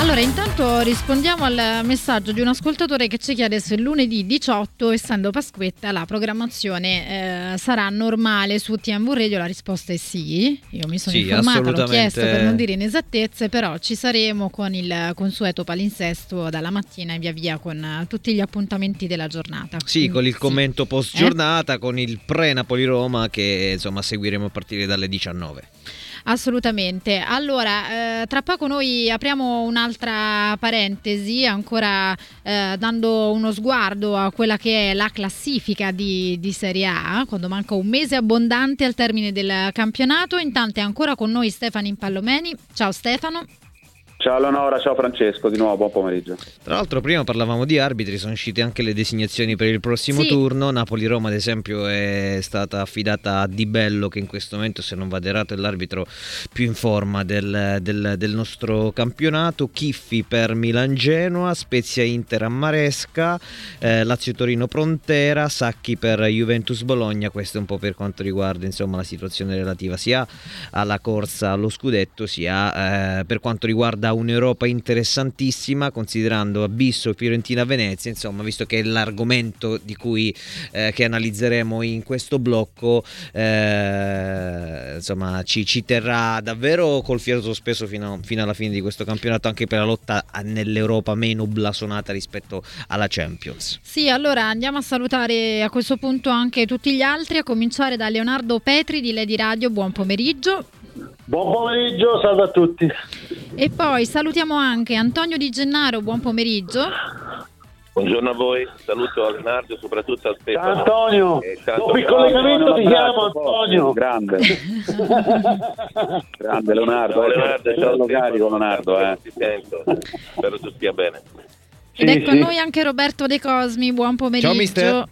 Allora, intanto rispondiamo al messaggio di un ascoltatore che ci chiede se lunedì 18, essendo Pasquetta, la programmazione sarà normale su TMV Radio. La risposta è sì. Io mi sono informata, l'ho chiesto per non dire inesattezze, però ci saremo con il consueto palinsesto dalla mattina e via via con tutti gli appuntamenti della giornata. Sì, con il commento post giornata, con il pre-Napoli-Roma che insomma seguiremo a partire dalle 19. Assolutamente. Allora, tra poco noi apriamo un'altra parentesi, ancora dando uno sguardo a quella che è la classifica di Serie A, quando manca un mese abbondante al termine del campionato. Intanto è ancora con noi Stefano Impallomeni. Ciao Stefano. Ciao Leonora, ciao Francesco, di nuovo buon pomeriggio. Tra l'altro prima parlavamo di arbitri, sono uscite anche le designazioni per il prossimo turno. Napoli-Roma ad esempio è stata affidata a Di Bello, che in questo momento, se non vado errato, è l'arbitro più in forma del nostro campionato. Chiffi per Milan-Genoa, Spezia-Inter a Maresca, Lazio-Torino Frontera, Sacchi per Juventus-Bologna. Questo è un po' per quanto riguarda insomma la situazione relativa sia alla corsa allo scudetto sia per quanto riguarda un'Europa interessantissima, considerando Abisso, Fiorentina, Venezia, insomma, visto che è l'argomento di cui che analizzeremo in questo blocco, insomma ci terrà davvero col fiato sospeso fino alla fine di questo campionato, anche per la lotta nell'Europa meno blasonata rispetto alla Champions. Sì, allora andiamo a salutare a questo punto anche tutti gli altri, a cominciare da Leonardo Petri di Lady Radio. Buon pomeriggio. Buon pomeriggio, salve a tutti. E poi salutiamo anche Antonio Di Gennaro, buon pomeriggio. Buongiorno a voi, saluto a Leonardo, soprattutto a Stefano. Ciao Antonio, dopo il collegamento ti chiamo Antonio. Grande. Grande Leonardo, ciao carico Leonardo. Ti sento, spero tu stia bene. Ed è con noi anche Roberto De Cosmi, buon pomeriggio. Ciao mister.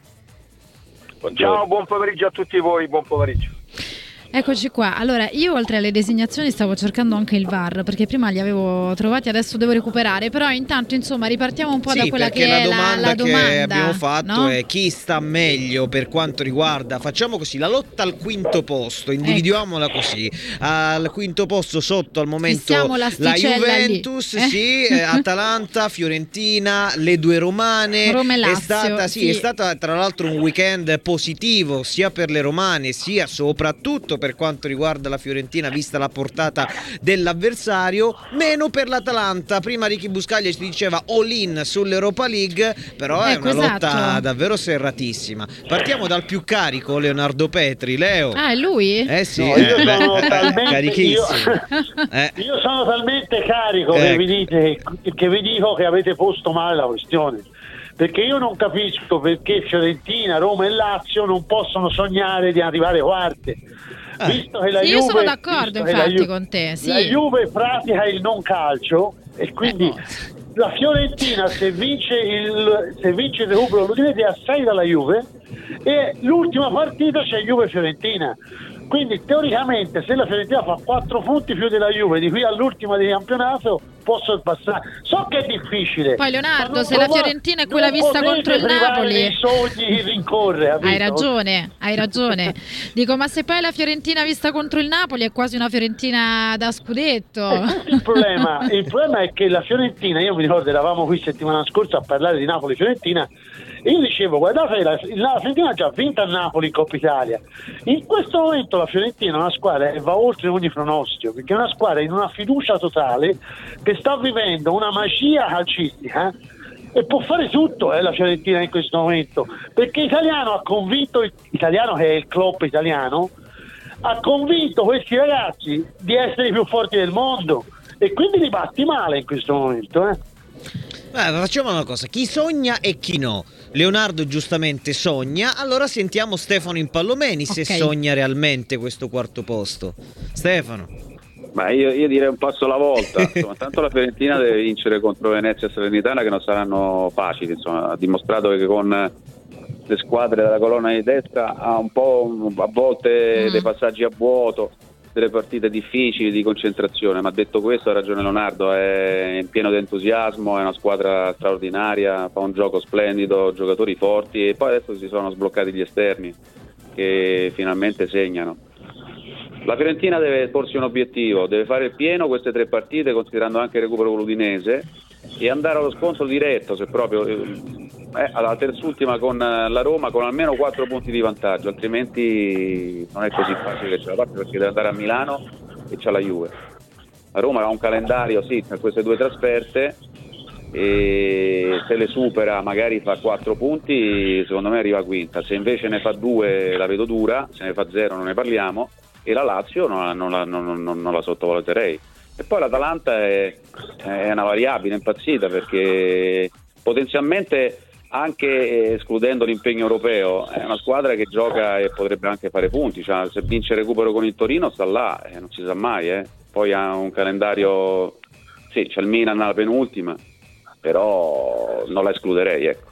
Ciao, buon pomeriggio a tutti voi, buon pomeriggio. Eccoci qua. Allora, io oltre alle designazioni stavo cercando anche il VAR, perché prima li avevo trovati, adesso devo recuperare, però intanto insomma ripartiamo un po' da quella che è la domanda che abbiamo fatto, no? È chi sta meglio per quanto riguarda, facciamo così, la lotta al quinto posto, individuamola così. Al quinto posto sotto al momento la Juventus, Atalanta, Fiorentina, le due romane. Roma e Lazio, è stata tra l'altro un weekend positivo sia per le romane sia soprattutto per quanto riguarda la Fiorentina, vista la portata dell'avversario, meno per l'Atalanta. Prima Ricky Buscaglia ci diceva all in sull'Europa League, però è una lotta davvero serratissima. Partiamo dal più carico, Leonardo Petri. Leo. Ah, è lui? Sì, no, io sono carichissimo. Io sono talmente carico che vi dico che avete posto male la questione. Perché io non capisco perché Fiorentina, Roma e Lazio non possono sognare di arrivare quarte. Visto che la Juve, io sono d'accordo infatti con te. Sì. La Juve pratica il non calcio e quindi la Fiorentina se vince il recupero l'Udinese è a 6 dalla Juve e l'ultima partita c'è Juve-Fiorentina. Quindi teoricamente se la Fiorentina fa 4 punti più della Juve di qui all'ultima di campionato posso passare. So che è difficile. Poi Leonardo, se la Fiorentina è quella vista contro il Napoli, i sogni rincorre. Hai ragione. Dico, ma se poi la Fiorentina vista contro il Napoli è quasi una Fiorentina da scudetto. Il problema è che la Fiorentina, io mi ricordo eravamo qui settimana scorsa a parlare di Napoli-Fiorentina e io dicevo guardate la Fiorentina ha già vinto a Napoli in Coppa Italia. In questo momento la Fiorentina è una squadra che va oltre ogni pronostico, perché è una squadra in una fiducia totale che sta vivendo una magia calcistica e può fare tutto la Fiorentina in questo momento, perché Italiano ha convinto, Italiano che è il club italiano, ha convinto questi ragazzi di essere i più forti del mondo e quindi li batti male in questo momento. Facciamo una cosa, chi sogna e chi no. Leonardo giustamente sogna, allora sentiamo Stefano Impallomeni se sogna realmente questo quarto posto. Stefano. Ma io direi un passo alla volta. Insomma, tanto la Fiorentina deve vincere contro Venezia e Salernitana, che non saranno facili. Insomma, ha dimostrato che con le squadre della colonna di destra ha un po' a volte dei passaggi a vuoto, delle partite difficili di concentrazione, ma detto questo ha ragione Leonardo, è in pieno di entusiasmo, è una squadra straordinaria, fa un gioco splendido, giocatori forti e poi adesso si sono sbloccati gli esterni che finalmente segnano. La Fiorentina deve porsi un obiettivo, deve fare il pieno queste 3 partite, considerando anche il recupero con l'Udinese, e andare allo scontro diretto, se proprio alla terzultima con la Roma, con almeno 4 punti di vantaggio, altrimenti non è così facile che ce la faccia, perché deve andare a Milano e c'ha la Juve. La Roma ha un calendario, sì, per queste 2 trasferte, e se le supera magari fa 4 punti, secondo me arriva quinta. Se invece ne fa 2 la vedo dura, se ne fa 0 non ne parliamo, e la Lazio non la sottovaluterei. E poi l'Atalanta è una variabile impazzita, perché potenzialmente, anche escludendo l'impegno europeo, è una squadra che gioca e potrebbe anche fare punti, cioè, se vince il recupero con il Torino sta là, non si sa mai. Poi ha un calendario, sì, c'è il Milan alla penultima, però non la escluderei, ecco.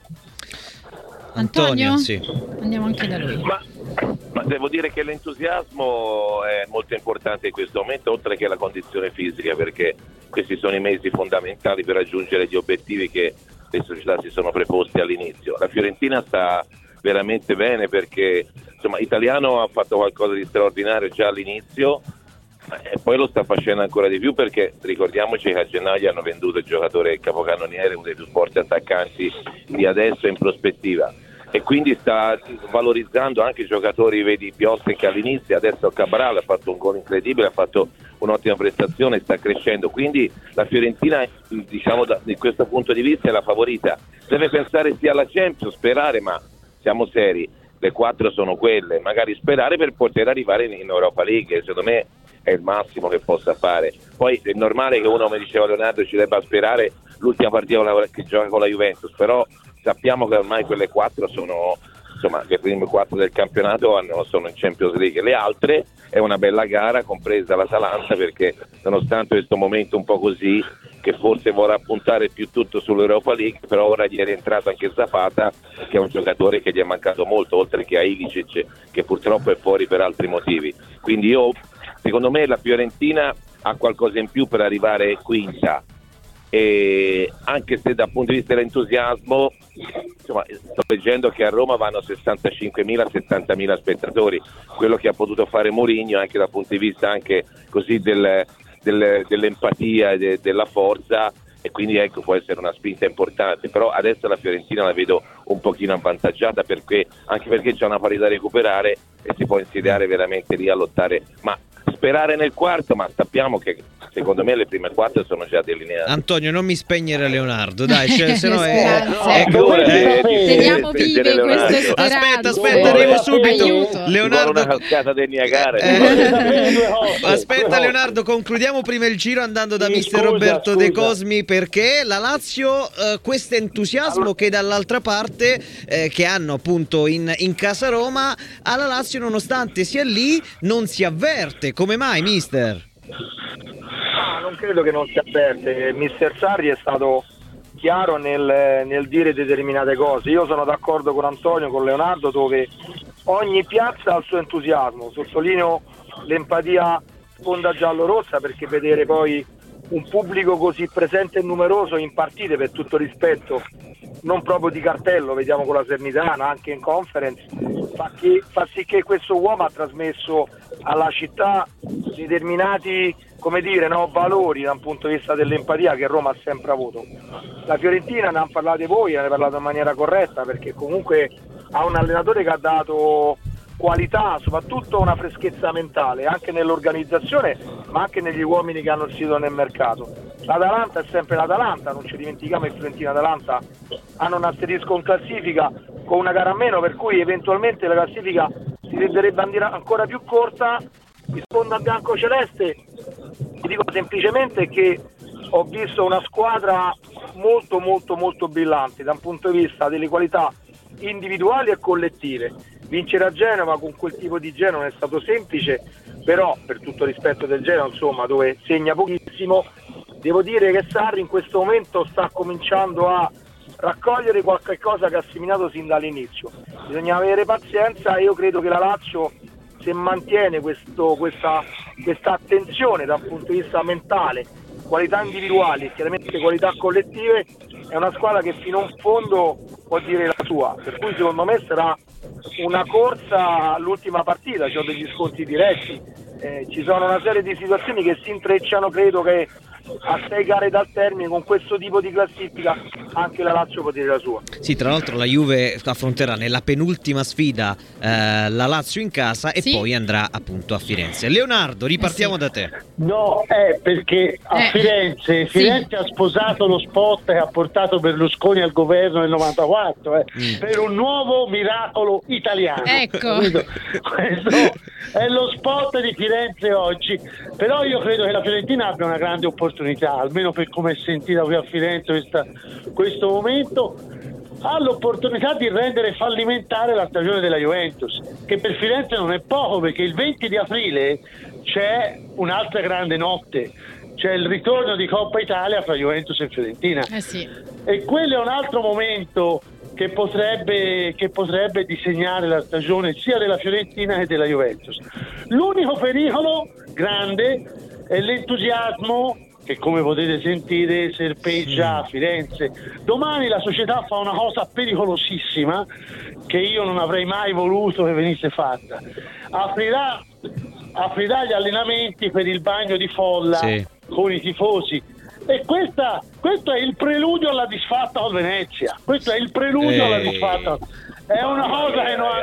Antonio? Sì. Andiamo anche da lui. Ma devo dire che l'entusiasmo è molto importante in questo momento, oltre che la condizione fisica, perché questi sono i mesi fondamentali per raggiungere gli obiettivi che le società si sono preposte all'inizio. La Fiorentina sta veramente bene, perché insomma Italiano ha fatto qualcosa di straordinario già all'inizio, e poi lo sta facendo ancora di più, perché ricordiamoci che a gennaio hanno venduto il giocatore capocannoniere, uno dei più forti attaccanti di adesso in prospettiva, e quindi sta valorizzando anche i giocatori, vedi Piotek all'inizio, adesso Cabral ha fatto un gol incredibile, ha fatto un'ottima prestazione, sta crescendo, quindi la Fiorentina, diciamo, da questo punto di vista è la favorita. Deve pensare sia alla Champions, sperare, ma siamo seri, le 4 sono quelle, magari sperare per poter arrivare in Europa League, secondo me è il massimo che possa fare. Poi è normale che uno, come diceva Leonardo, ci debba sperare l'ultima partita che gioca con la Juventus, però sappiamo che ormai quelle 4 sono, insomma, le prime 4 del campionato sono in Champions League, le altre è una bella gara, compresa l'Atalanta, perché nonostante questo momento un po' così, che forse vorrà puntare più tutto sull'Europa League, però ora gli è rientrato anche Zapata, che è un giocatore che gli è mancato molto, oltre che a Ilicic, che purtroppo è fuori per altri motivi. Quindi secondo me la Fiorentina ha qualcosa in più per arrivare quinta, e anche se dal punto di vista dell'entusiasmo, insomma, sto leggendo che a Roma vanno 65.000-70.000 spettatori, quello che ha potuto fare Mourinho anche dal punto di vista anche così dell'empatia e della forza, e quindi ecco, può essere una spinta importante. Però adesso la Fiorentina la vedo un pochino avvantaggiata, anche perché c'è una parità da recuperare e si può insediare veramente lì a lottare, ma sperare nel quarto, ma sappiamo che secondo me le prime 4 sono già delineate. Antonio, non mi spegnere Leonardo, dai, se no teniamo vive queste speranze. Aspetta, arrivo subito. Aiuto. Leonardo, una cascata del Niagara. aspetta Leonardo, concludiamo prima il giro andando da mister Roberto De Cosmi, perché la Lazio questo entusiasmo che dall'altra parte che hanno appunto in casa Roma, alla Lazio nonostante sia lì non si avverte. Come mai, mister? Non credo che non si avverte. Mister Sarri è stato chiaro nel dire determinate cose. Io sono d'accordo con Antonio, con Leonardo, dove ogni piazza ha il suo entusiasmo. Sottolineo l'empatia sponda giallo-rossa, perché vedere poi un pubblico così presente e numeroso in partite, per tutto rispetto, non proprio di cartello, vediamo con la Salernitana, anche in conference, fa sì che questo uomo ha trasmesso alla città determinati, come dire, valori dal punto di vista dell'empatia che Roma ha sempre avuto. La Fiorentina, ne hanno parlato voi, ne ha parlato in maniera corretta, perché comunque ha un allenatore che ha dato qualità, soprattutto una freschezza mentale anche nell'organizzazione, ma anche negli uomini che hanno uscito nel mercato. L'Atalanta è sempre l'Atalanta, non ci dimentichiamo che Fiorentina e Atalanta hanno un asterisco in classifica con una gara a meno, per cui eventualmente la classifica si renderebbe ancora più corta. Rispondo a biancoceleste, ti dico semplicemente che ho visto una squadra molto molto molto brillante da un punto di vista delle qualità individuali e collettive. Vincere a Genova con quel tipo di Genova non è stato semplice, però per tutto rispetto del Genova, insomma, dove segna pochissimo, devo dire che Sarri in questo momento sta cominciando a raccogliere qualche cosa che ha seminato sin dall'inizio. Bisogna avere pazienza, e io credo che la Lazio, se mantiene questa attenzione da un punto di vista mentale, qualità individuali e chiaramente qualità collettive, è una squadra che fino in fondo può dire la sua, per cui secondo me sarà una corsa all'ultima partita, c'ho degli scontri diretti, ci sono una serie di situazioni che si intrecciano. Credo che a 6 gare dal termine, con questo tipo di classifica, anche la Lazio può dire la sua. Sì, tra l'altro la Juve affronterà nella penultima sfida la Lazio in casa e poi andrà appunto a Firenze. Leonardo, ripartiamo da te. No, perché a Firenze ha sposato lo spot che ha portato Berlusconi al governo nel 94 per un nuovo miracolo italiano. Ecco. Questo è lo spot di Firenze oggi. Però io credo che la Fiorentina abbia una grande opportunità, almeno per come è sentita qui a Firenze questo momento. Ha l'opportunità di rendere fallimentare la stagione della Juventus, che per Firenze non è poco, perché il 20 di aprile c'è un'altra grande notte, c'è il ritorno di Coppa Italia fra Juventus e Fiorentina, e quello è un altro momento che potrebbe disegnare la stagione sia della Fiorentina che della Juventus. L'unico pericolo grande è l'entusiasmo che, come potete sentire, serpeggia a Firenze. Domani la società fa una cosa pericolosissima che io non avrei mai voluto che venisse fatta. Aprirà gli allenamenti per il bagno di folla con i tifosi, e questo è il preludio alla disfatta con Venezia. Questo è il preludio alla disfatta. È una cosa che non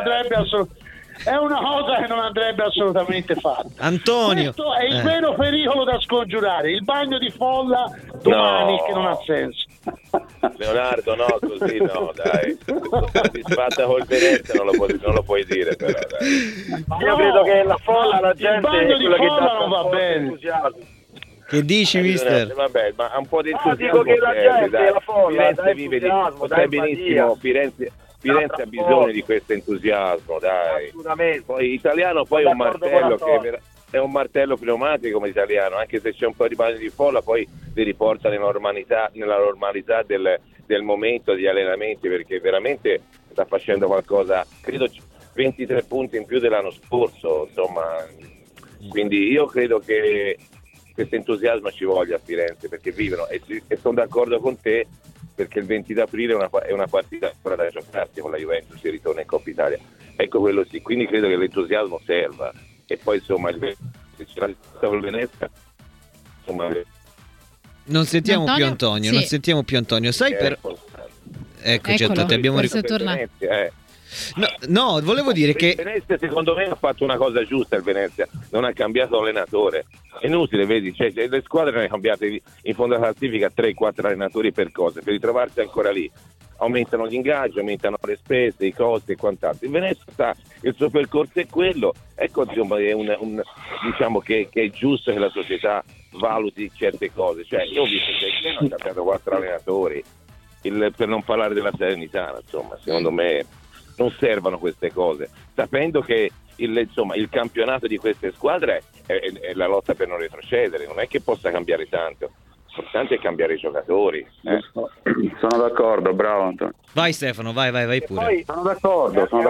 andrebbe assolutamente fatta. Antonio, questo è il vero pericolo da scongiurare, il bagno di folla domani, che non ha senso. Leonardo, no, così no, dai. Disfatta col Venezia non lo puoi dire, però, dai. Io credo che la folla, la gente, il bagno di folla non va bene. Che dici, mister? Vabbè, ma un po' di entusiasmo. Dico che la gente, dai. la folla, Firenze vive di, sai benissimo, Firenze ha bisogno di questo entusiasmo, dai. Assolutamente. Poi italiano, poi è un martello che è un martello pneumatico come italiano, anche se c'è un po' di bagno di folla, poi li riporta nella normalità del momento, degli allenamenti, perché veramente sta facendo qualcosa, credo 23 punti in più dell'anno scorso, insomma. Quindi io credo che questo entusiasmo ci voglia a Firenze, perché vivono, e sono d'accordo con te, perché il 20 d'aprile è una partita ancora da giocarsi con la Juventus, si ritorna in Coppa Italia, ecco, quello sì, quindi credo che l'entusiasmo serva, e poi insomma il Venezia, insomma, non sentiamo più Antonio, non sentiamo più Antonio, sai, eccoci, ti abbiamo ricordato. No, volevo dire che Venezia secondo me ha fatto una cosa giusta, il Venezia non ha cambiato allenatore, è inutile, vedi, cioè, le squadre ne hanno cambiate in fondo alla classifica 3-4 allenatori per cosa? Per ritrovarsi ancora lì, aumentano gli ingaggi, aumentano le spese, i costi e quant'altro. Il Venezia il suo percorso è quello, ecco, insomma, è diciamo che è giusto che la società valuti certe cose, cioè io ho visto che il Genoa ha cambiato 4 allenatori, per non parlare della Salernitana, insomma, secondo me non servono queste cose, sapendo che il campionato di queste squadre è la lotta per non retrocedere, non è che possa cambiare tanto, l'importante è cambiare i giocatori. Sono d'accordo, bravo Antonio. Vai Stefano, vai pure. Poi, sono d'accordo con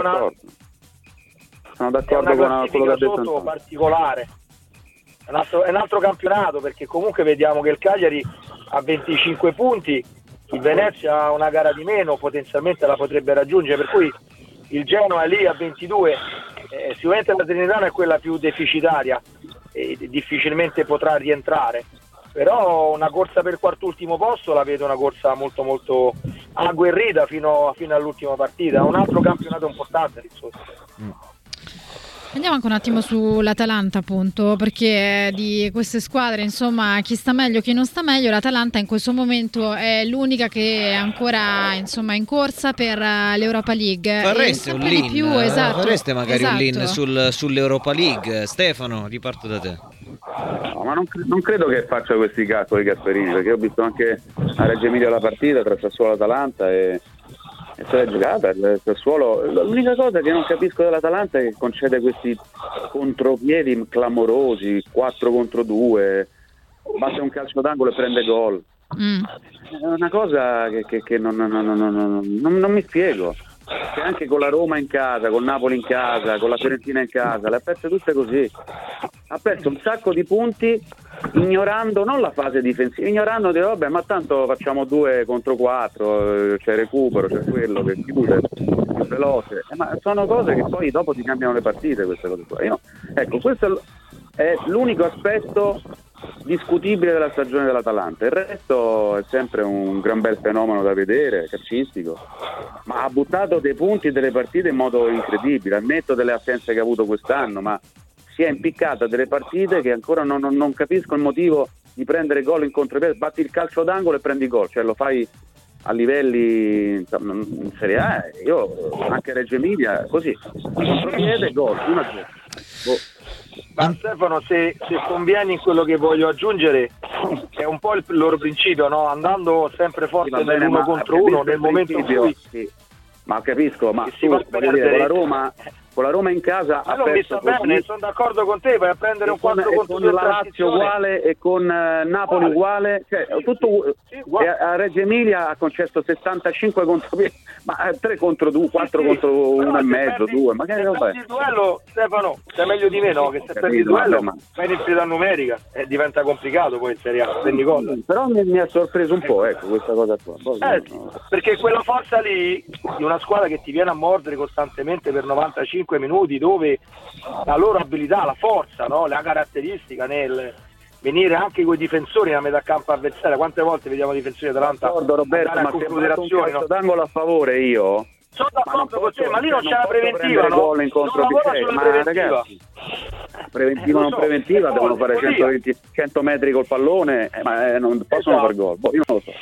quello che ha detto Antonio. Particolare, è un altro campionato, perché comunque vediamo che il Cagliari ha 25 punti, il Venezia ha una gara di meno, potenzialmente la potrebbe raggiungere, per cui il Genoa è lì a 22, sicuramente la Salernitana è quella più deficitaria e difficilmente potrà rientrare, però una corsa per il quart'ultimo posto la vedo una corsa molto molto agguerrita fino all'ultima partita, un altro campionato importante lì sotto. Andiamo anche un attimo sull'Atalanta, appunto, perché di queste squadre, insomma, chi sta meglio, chi non sta meglio, l'Atalanta in questo momento è l'unica che è ancora, insomma, in corsa per l'Europa League. Fareste un lean, fareste magari un lean esatto. sull'Europa League. Stefano, riparto da te. No, ma non credo che faccia questi calcoli Gasperini, perché ho visto anche a Reggio Emilia la partita tra Sassuolo e Atalanta e se l'è giocata il Sassuolo. L'unica cosa che non capisco dell'Atalanta è che concede questi contropiedi clamorosi, 4 contro 2, batte un calcio d'angolo e prende gol. È una cosa che non mi spiego, che anche con la Roma in casa, con Napoli in casa, con la Fiorentina in casa, le ha perse tutte così, ha perso un sacco di punti ignorando non la fase difensiva, ignorando di vabbè, ma tanto facciamo 2 contro 4, c'è recupero, c'è quello che chiude più veloce, ma sono cose che poi dopo ti cambiano le partite, queste cose qua. Ecco, questo è l'unico aspetto discutibile della stagione dell'Atalanta. Il resto è sempre un gran bel fenomeno da vedere, calcistico, ma ha buttato dei punti e delle partite in modo incredibile, al netto delle assenze che ha avuto quest'anno, ma si è impiccata delle partite che ancora non capisco il motivo di prendere gol in contropiede. Batti il calcio d'angolo e prendi gol, cioè lo fai a livelli in Serie A. Io anche a Reggio Emilia così, a contropiede, gol, 1-0. Ma Stefano, se convieni in quello che voglio aggiungere, è un po' il loro principio, no? Andando sempre forte nell'uno contro uno, nel momento in cui sì. Ma capisco, ma si va a perdere, con la Roma in casa ha non mi sta bene, sono d'accordo con te, vai a prendere un 4 contro 2 con la Lazio uguale e con Napoli uguale, cioè tutto a Reggio Emilia ha concesso 75 contro, ma 3 contro 2, 4 contro 1 e mezzo, 2, ma che roba è? Il duello, Stefano, sei meglio di me, no? Che se perdi il duello vai in inferiorità numerica e diventa complicato poi in Serie A, prendi gol. Però mi ha sorpreso un po', ecco, questa cosa qua. Perché quella forza lì di una squadra che ti viene a mordere costantemente per 95 minuti, dove la loro abilità, la forza, no? La caratteristica nel venire anche con i difensori nella metà campo avversaria. Quante volte vediamo difensori Atalanta Roberto, ma se un calcio d'angolo a favore io sono d'accordo con te, ma lì non c'è la preventiva, no? Gol in ma ragazzi, preventiva non preventiva, devono fare 100 metri col pallone, ma non possono fare gol. Io non lo so.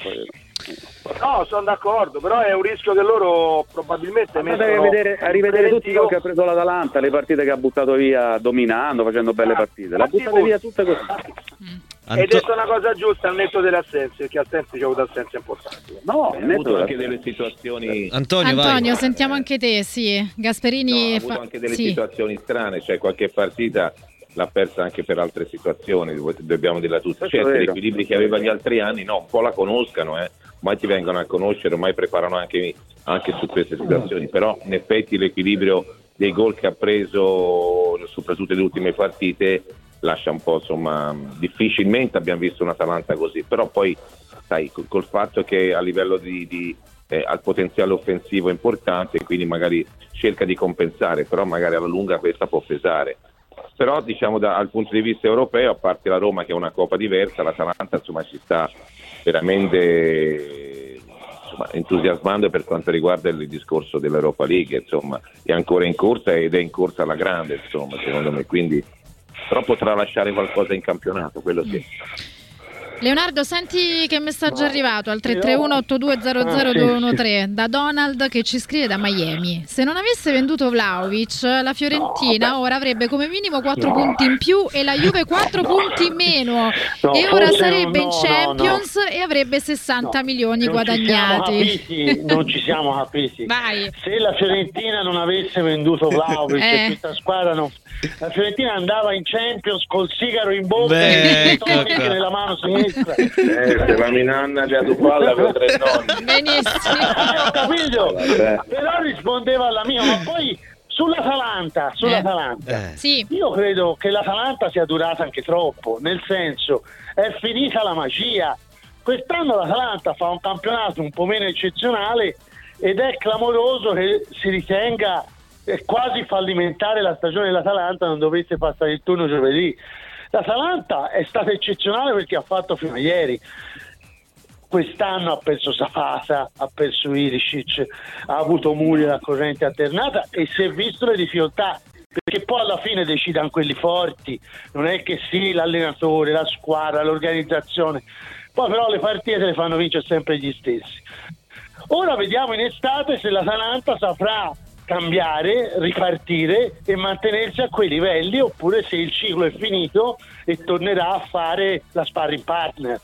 No, sono d'accordo, però è un rischio che loro probabilmente mettono. A rivedere tutti i gol che ha preso l'Atalanta, le partite che ha buttato via dominando, facendo belle partite. L'ha buttate via tutte così. Hai detto una cosa giusta al netto delle assenze, perché al tempo c'è avuto assenze importanti. No, ha avuto anche delle situazioni. Antonio, sentiamo anche te, sì. Gasperini ha avuto anche delle situazioni strane, cioè qualche partita l'ha persa anche per altre situazioni, dobbiamo dirla tutta. Certo, gli equilibri che aveva gli altri anni, no, un po' la conoscano, mai ti vengono a conoscere, mai preparano anche su queste situazioni, però in effetti l'equilibrio dei gol che ha preso, soprattutto nelle ultime partite, lascia un po', insomma, difficilmente abbiamo visto un Atalanta così, però poi sai, col fatto che a livello di al potenziale offensivo importante, quindi magari cerca di compensare, però magari alla lunga questa può pesare. Però diciamo dal punto di vista europeo, a parte la Roma che è una coppa diversa, l'Atalanta insomma ci sta veramente entusiasmando per quanto riguarda il discorso dell'Europa League, insomma è ancora in corsa ed è in corsa alla grande, insomma, secondo me, quindi però potrà lasciare qualcosa in campionato, quello sì. Leonardo, senti che messaggio è arrivato al 331-8200-213 da Donald, che ci scrive da Miami. Se non avesse venduto Vlahovic, la Fiorentina ora avrebbe come minimo 4 punti in più e la Juve 4 punti in meno, e ora sarebbe in Champions e avrebbe 60 milioni guadagnati. Non ci siamo capiti. Vai. Se la Fiorentina non avesse venduto Vlahovic, questa squadra la Fiorentina andava in Champions col sigaro in bocca e nella mano sinistra. Se la Minanna già tu palla avevo 3 nonni. Benissimo. Ho capito, però rispondeva alla mia. Ma poi sull'Atalanta, sì. Io credo che l'Atalanta sia durata anche troppo, nel senso, è finita la magia. Quest'anno l'Atalanta fa un campionato un po' meno eccezionale ed è clamoroso che si ritenga quasi fallimentare la stagione dell'Atalanta non dovesse passare il turno giovedì. L'Atalanta è stata eccezionale perché ha fatto fino a ieri. Quest'anno ha perso Zapata, ha perso Ilicic, ha avuto Muriel la corrente alternata e si è visto le difficoltà, perché poi alla fine decidano quelli forti, non è che sì, l'allenatore, la squadra, l'organizzazione, poi però le partite le fanno vincere sempre gli stessi. Ora vediamo in estate se l'Atalanta saprà cambiare, ripartire e mantenersi a quei livelli, oppure se il ciclo è finito e tornerà a fare la sparring partner.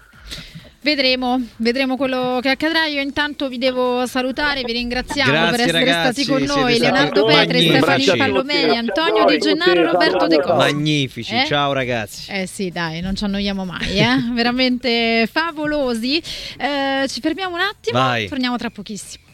Vedremo quello che accadrà. Io intanto vi devo salutare, vi ringraziamo per essere stati con noi. Leonardo Petri, Stefani Pallomeli, Antonio Di Gennaro, Roberto De Costa. Magnifici, ciao ragazzi. Sì, dai, non ci annoiamo mai, veramente favolosi. Ci fermiamo un attimo, torniamo tra pochissimo.